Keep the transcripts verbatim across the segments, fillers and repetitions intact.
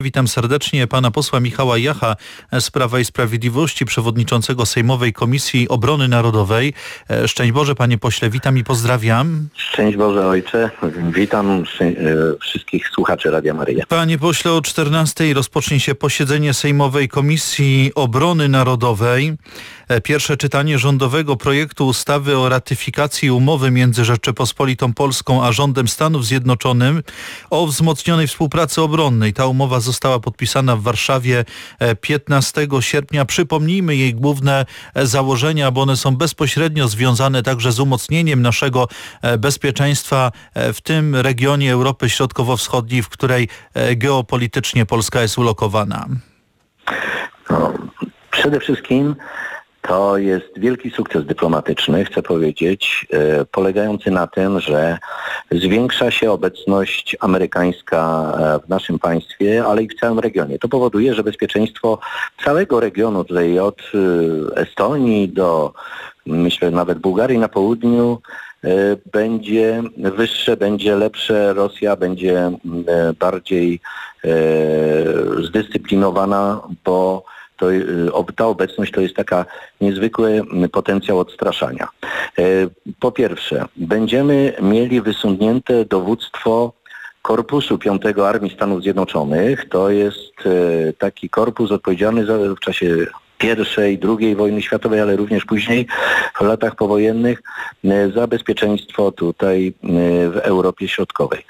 Witam serdecznie pana posła Michała Jacha z Prawa i Sprawiedliwości, przewodniczącego Sejmowej Komisji Obrony Narodowej. Szczęść Boże, panie pośle, witam i pozdrawiam. Szczęść Boże, ojcze. Witam wszystkich słuchaczy Radia Maryja. Panie pośle, o czternastej rozpocznie się posiedzenie Sejmowej Komisji Obrony Narodowej. Pierwsze czytanie rządowego projektu ustawy o ratyfikacji umowy między Rzeczypospolitą Polską a rządem Stanów Zjednoczonych o wzmocnionej współpracy obronnej. Ta umowa została podpisana w Warszawie piętnastego sierpnia. Przypomnijmy jej główne założenia, bo one są bezpośrednio związane także z umocnieniem naszego bezpieczeństwa w tym regionie Europy Środkowo-Wschodniej, w której geopolitycznie Polska jest ulokowana. No, przede wszystkim to jest wielki sukces dyplomatyczny, chcę powiedzieć, e, polegający na tym, że zwiększa się obecność amerykańska w naszym państwie, ale i w całym regionie. To powoduje, że bezpieczeństwo całego regionu, tutaj od Estonii do, myślę, nawet Bułgarii na południu, e, będzie wyższe, będzie lepsze. Rosja będzie e, bardziej e, zdyscyplinowana, bo To, ta obecność to jest taka niezwykły potencjał odstraszania. Po pierwsze, będziemy mieli wysunięte dowództwo Korpusu piątego Armii Stanów Zjednoczonych. To jest taki korpus odpowiedzialny za, w czasie pierwszej, drugiej wojny światowej, ale również później w latach powojennych za bezpieczeństwo tutaj w Europie Środkowej.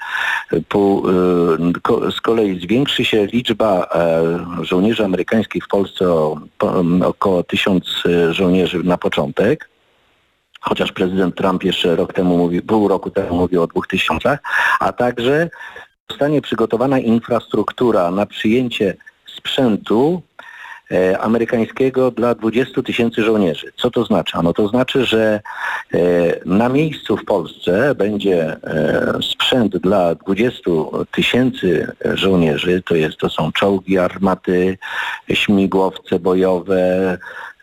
Z kolei zwiększy się liczba żołnierzy amerykańskich w Polsce o około tysiąc żołnierzy na początek. Chociaż prezydent Trump jeszcze rok temu mówił, pół roku temu mówił o dwóch tysiącach, a także zostanie przygotowana infrastruktura na przyjęcie sprzętu amerykańskiego dla dwudziestu tysięcy żołnierzy. Co to znaczy? No to znaczy, że na miejscu w Polsce będzie sprzęt dla dwudziestu tysięcy żołnierzy, to jest, to są czołgi, armaty, śmigłowce bojowe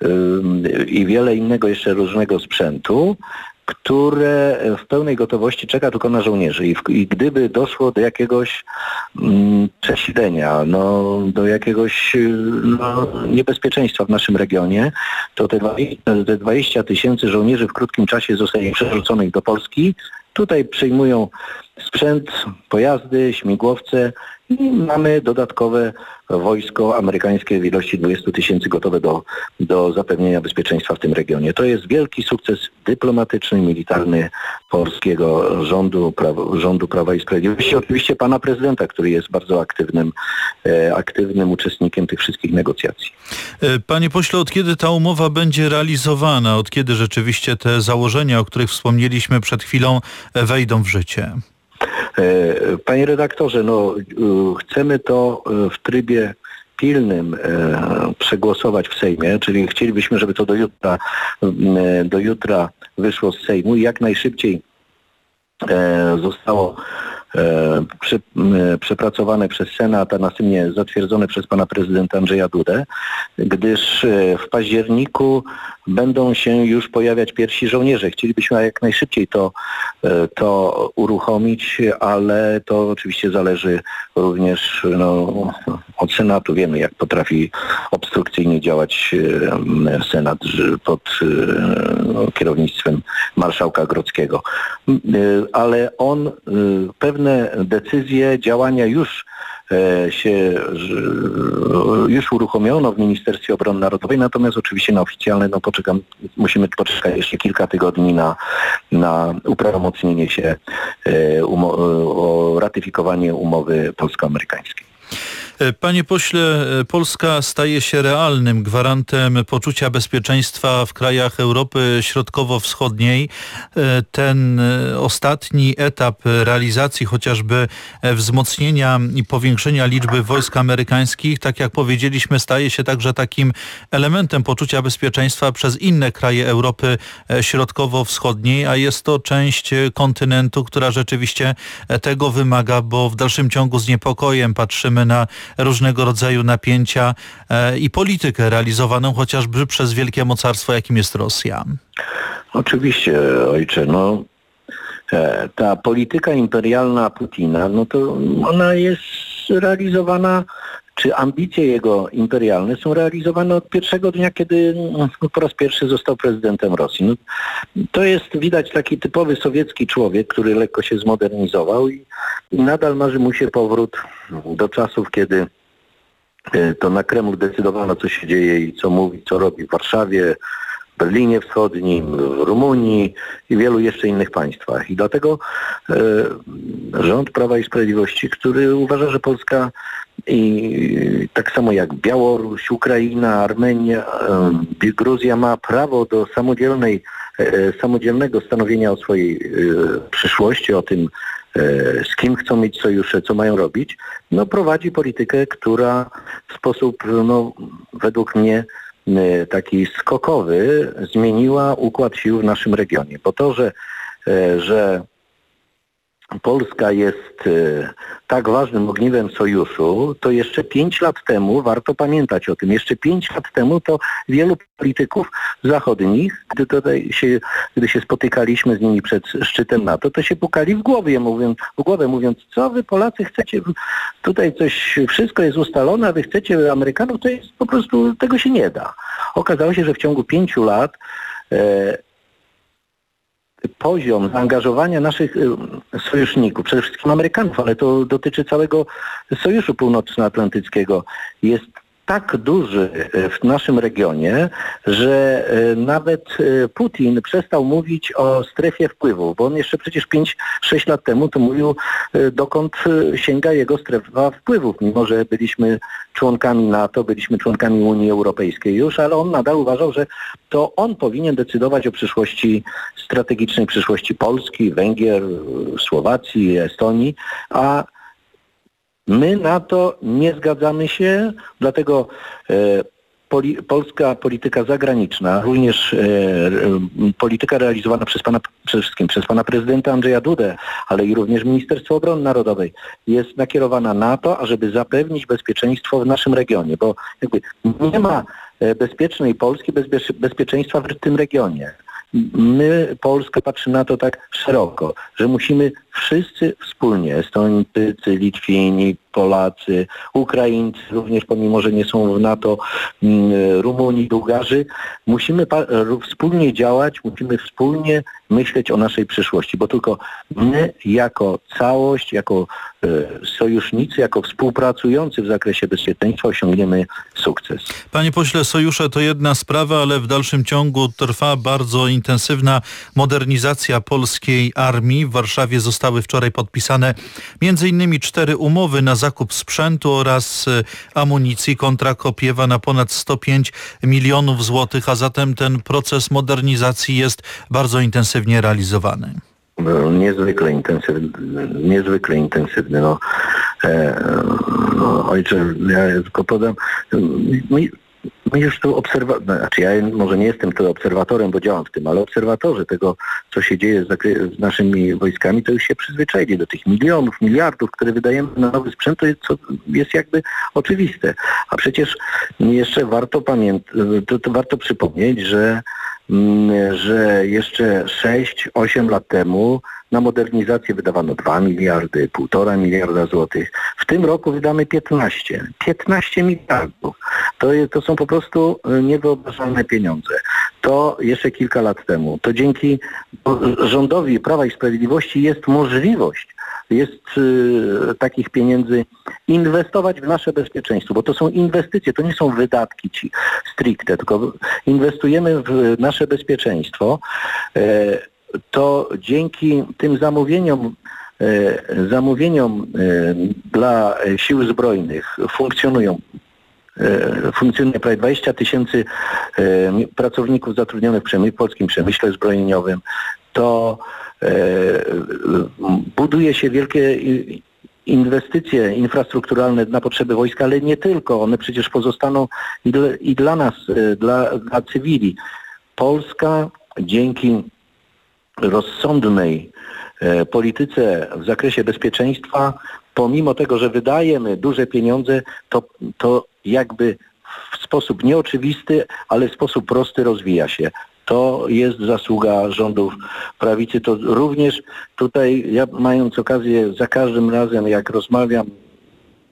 i wiele innego jeszcze różnego sprzętu, które w pełnej gotowości czeka tylko na żołnierzy. I, w, i gdyby doszło do jakiegoś mm, przesilenia, no, do jakiegoś no, niebezpieczeństwa w naszym regionie, to te dwadzieścia tysięcy żołnierzy w krótkim czasie zostanie przerzuconych do Polski. Tutaj przyjmują sprzęt, pojazdy, śmigłowce i mamy dodatkowe wojsko amerykańskie w ilości dwudziestu tysięcy gotowe do, do zapewnienia bezpieczeństwa w tym regionie. To jest wielki sukces dyplomatyczny, militarny polskiego rządu, prawo, rządu Prawa i Sprawiedliwości. Oczywiście pana prezydenta, który jest bardzo aktywnym, e, aktywnym uczestnikiem tych wszystkich negocjacji. Panie pośle, od kiedy ta umowa będzie realizowana? Od kiedy rzeczywiście te założenia, o których wspomnieliśmy przed chwilą, wejdą w życie? Panie redaktorze, no chcemy to w trybie pilnym przegłosować w Sejmie, czyli chcielibyśmy, żeby to do jutra, do jutra wyszło z Sejmu i jak najszybciej zostało Prze, przepracowane przez Senat, a następnie zatwierdzone przez pana prezydenta Andrzeja Dudę, gdyż w październiku będą się już pojawiać pierwsi żołnierze. Chcielibyśmy jak najszybciej to, to uruchomić, ale to oczywiście zależy również no, od Senatu. Wiemy, jak potrafi obstrukcyjnie działać Senat pod no, kierownictwem marszałka Grodzkiego. Ale on pewne decyzje, działania już się już uruchomiono w Ministerstwie Obrony Narodowej, natomiast oczywiście na oficjalne no poczekam, musimy poczekać jeszcze kilka tygodni na, na uprawomocnienie się umo- o ratyfikowanie umowy polsko-amerykańskiej. Panie pośle, Polska staje się realnym gwarantem poczucia bezpieczeństwa w krajach Europy Środkowo-Wschodniej. Ten ostatni etap realizacji chociażby wzmocnienia i powiększenia liczby wojsk amerykańskich, tak jak powiedzieliśmy, staje się także takim elementem poczucia bezpieczeństwa przez inne kraje Europy Środkowo-Wschodniej, a jest to część kontynentu, która rzeczywiście tego wymaga, bo w dalszym ciągu z niepokojem patrzymy na różnego rodzaju napięcia i politykę realizowaną chociażby przez wielkie mocarstwo, jakim jest Rosja. Oczywiście, ojcze, no ta polityka imperialna Putina, no to ona jest realizowana, czy ambicje jego imperialne są realizowane od pierwszego dnia, kiedy no, po raz pierwszy został prezydentem Rosji. No, to jest widać taki typowy sowiecki człowiek, który lekko się zmodernizował i, i nadal marzy mu się powrót do czasów, kiedy to na Kremlu decydowano, co się dzieje i co mówi, co robi w Warszawie, w Berlinie Wschodnim, w Rumunii i wielu jeszcze innych państwach. I dlatego e, rząd Prawa i Sprawiedliwości, który uważa, że Polska i tak samo jak Białoruś, Ukraina, Armenia, e, Gruzja ma prawo do samodzielnej, e, samodzielnego stanowienia o swojej e, przyszłości, o tym, z kim chcą mieć sojusze, co mają robić, no prowadzi politykę, która w sposób, no, według mnie taki skokowy zmieniła układ sił w naszym regionie. Bo to, że, że Polska jest tak ważnym ogniwem sojuszu, to jeszcze pięć lat temu, warto pamiętać o tym, jeszcze pięć lat temu to wielu polityków zachodnich, gdy tutaj się, gdy się spotykaliśmy z nimi przed szczytem NATO, to się pukali w głowie, mówiąc, w głowę mówiąc, co wy Polacy chcecie, tutaj coś, wszystko jest ustalone, a wy chcecie Amerykanów, to jest po prostu, tego się nie da. Okazało się, że w ciągu pięciu lat e, poziom zaangażowania naszych sojuszników, przede wszystkim Amerykanów, ale to dotyczy całego Sojuszu Północnoatlantyckiego, jest tak duży w naszym regionie, że nawet Putin przestał mówić o strefie wpływów, bo on jeszcze przecież pięć sześć lat temu to mówił, dokąd sięga jego strefa wpływów, mimo że byliśmy członkami NATO, byliśmy członkami Unii Europejskiej już, ale on nadal uważał, że to on powinien decydować o przyszłości, strategicznej przyszłości Polski, Węgier, Słowacji, Estonii, a my na to nie zgadzamy się, dlatego e, poli, polska polityka zagraniczna, również e, polityka realizowana przez pana, przede wszystkim przez pana prezydenta Andrzeja Dudę, ale i również Ministerstwo Obrony Narodowej jest nakierowana na to, ażeby zapewnić bezpieczeństwo w naszym regionie, bo jakby nie ma bezpiecznej Polski bez bezpieczeństwa w tym regionie. My, Polska, patrzy na to tak szeroko, że musimy wszyscy wspólnie, Estończycy, Litwini, Polacy, Ukraińcy, również pomimo, że nie są w NATO, Rumuni, Bułgarzy, musimy wspólnie działać, musimy wspólnie myśleć o naszej przyszłości, bo tylko my jako całość, jako sojusznicy, jako współpracujący w zakresie bezpieczeństwa osiągniemy sukces. Panie pośle, sojusze to jedna sprawa, ale w dalszym ciągu trwa bardzo intensywna modernizacja polskiej armii. W Warszawie zostały wczoraj podpisane między innymi cztery umowy na zakup sprzętu oraz amunicji. Kontrakt opiewa na ponad sto pięć milionów złotych, a zatem ten proces modernizacji jest bardzo intensywnie realizowany. Niezwykle intensywny, niezwykle intensywny. No, e, no ojcze, ja tylko podam, my, my już tu obserwujemy, znaczy ja może nie jestem tu obserwatorem, bo działam w tym, ale obserwatorzy tego, co się dzieje z, z naszymi wojskami, to już się przyzwyczaili do tych milionów, miliardów, które wydajemy na nowy sprzęt, to jest, co jest jakby oczywiste. A przecież jeszcze warto pamiętać, to, to warto przypomnieć, że że jeszcze sześć osiem lat temu na modernizację wydawano dwa miliardy, półtora miliarda złotych. W tym roku wydamy piętnaście. piętnaście miliardów. To, jest, to są po prostu niewyobrażalne pieniądze. To jeszcze kilka lat temu. To dzięki rządowi Prawa i Sprawiedliwości jest możliwość jest y, takich pieniędzy inwestować w nasze bezpieczeństwo, bo to są inwestycje, to nie są wydatki ci stricte, tylko inwestujemy w nasze bezpieczeństwo. E, to dzięki tym zamówieniom e, zamówieniom e, dla sił zbrojnych funkcjonują e, funkcjonuje prawie dwadzieścia tysięcy e, pracowników zatrudnionych w, przemy- w polskim przemyśle zbrojeniowym. To buduje się wielkie inwestycje infrastrukturalne na potrzeby wojska, ale nie tylko. One przecież pozostaną i dla, i dla nas, dla, dla cywili. Polska dzięki rozsądnej polityce w zakresie bezpieczeństwa, pomimo tego, że wydajemy duże pieniądze, to, to jakby w sposób nieoczywisty, ale w sposób prosty rozwija się. To jest zasługa rządów prawicy. To również tutaj, ja mając okazję za każdym razem, jak rozmawiam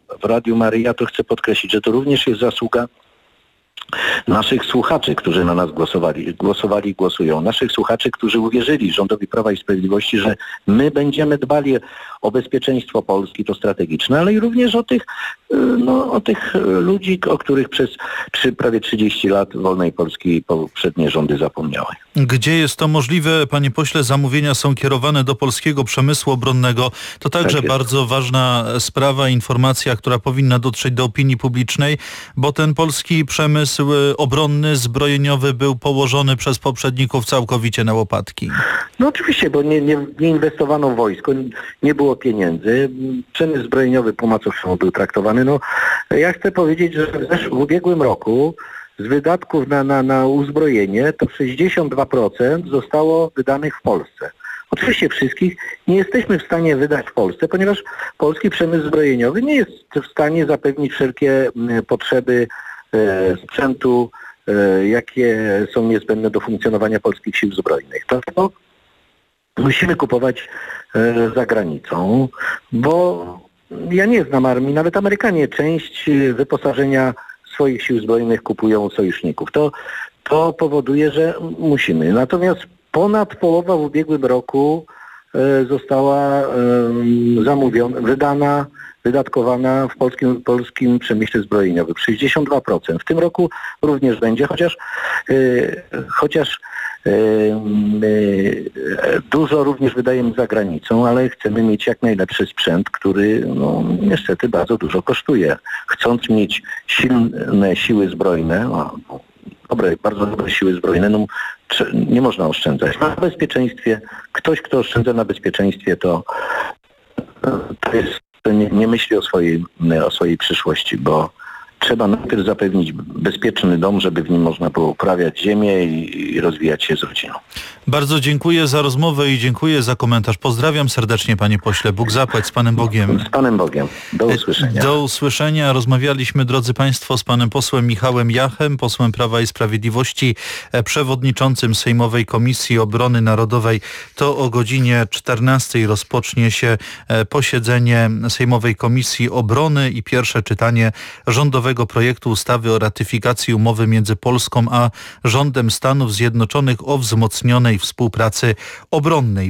w Radiu Maryja, to chcę podkreślić, że to również jest zasługa naszych słuchaczy, którzy na nas głosowali, głosowali i głosują. Naszych słuchaczy, którzy uwierzyli rządowi Prawa i Sprawiedliwości, że my będziemy dbali o bezpieczeństwo Polski, to strategiczne, ale i również o tych, no, o tych ludzi, o których przez trzy, prawie trzydzieści lat wolnej Polski poprzednie rządy zapomniały. Gdzie jest to możliwe, panie pośle, zamówienia są kierowane do polskiego przemysłu obronnego. To także Tak jest. bardzo ważna sprawa, informacja, która powinna dotrzeć do opinii publicznej, bo ten polski przemysł obronny, zbrojeniowy był położony przez poprzedników całkowicie na łopatki. No oczywiście, bo nie, nie, nie inwestowano w wojsko, nie było pieniędzy. Przemysł zbrojeniowy po macoszemu był traktowany. No, ja chcę powiedzieć, że w, w ubiegłym roku z wydatków na, na, na uzbrojenie to sześćdziesiąt dwa procent zostało wydanych w Polsce. Oczywiście wszystkich nie jesteśmy w stanie wydać w Polsce, ponieważ polski przemysł zbrojeniowy nie jest w stanie zapewnić wszelkie potrzeby e, sprzętu, e, jakie są niezbędne do funkcjonowania polskich sił zbrojnych. Dlatego musimy kupować e, za granicą, bo ja nie znam armii, nawet Amerykanie część wyposażenia swoich sił zbrojnych kupują u sojuszników. To, to powoduje, że musimy. Natomiast ponad połowa w ubiegłym roku e, została e, zamówiona, wydana, wydatkowana w polskim, polskim przemyśle zbrojeniowym. sześćdziesiąt dwa procent. W tym roku również będzie, chociaż, e, chociaż e, e, dużo również wydajemy za granicą, ale chcemy mieć jak najlepszy sprzęt, który no, niestety bardzo dużo kosztuje. Chcąc mieć silne siły zbrojne, no, dobre, bardzo dobre siły zbrojne, no, nie można oszczędzać. Na bezpieczeństwie, ktoś, kto oszczędza na bezpieczeństwie, to, to, jest, to nie, nie myśli o swojej, o swojej przyszłości, bo trzeba najpierw zapewnić bezpieczny dom, żeby w nim można było uprawiać ziemię i, i rozwijać się z rodziną. Bardzo dziękuję za rozmowę i dziękuję za komentarz. Pozdrawiam serdecznie, panie pośle. Bóg zapłać, z Panem Bogiem. Z Panem Bogiem. Do usłyszenia. Do usłyszenia. Rozmawialiśmy, drodzy państwo, z panem posłem Michałem Jachem, posłem Prawa i Sprawiedliwości, przewodniczącym Sejmowej Komisji Obrony Narodowej. To o godzinie czternastej rozpocznie się posiedzenie Sejmowej Komisji Obrony i pierwsze czytanie rządowego projektu ustawy o ratyfikacji umowy między Polską a rządem Stanów Zjednoczonych o wzmocnionej współpracy obronnej.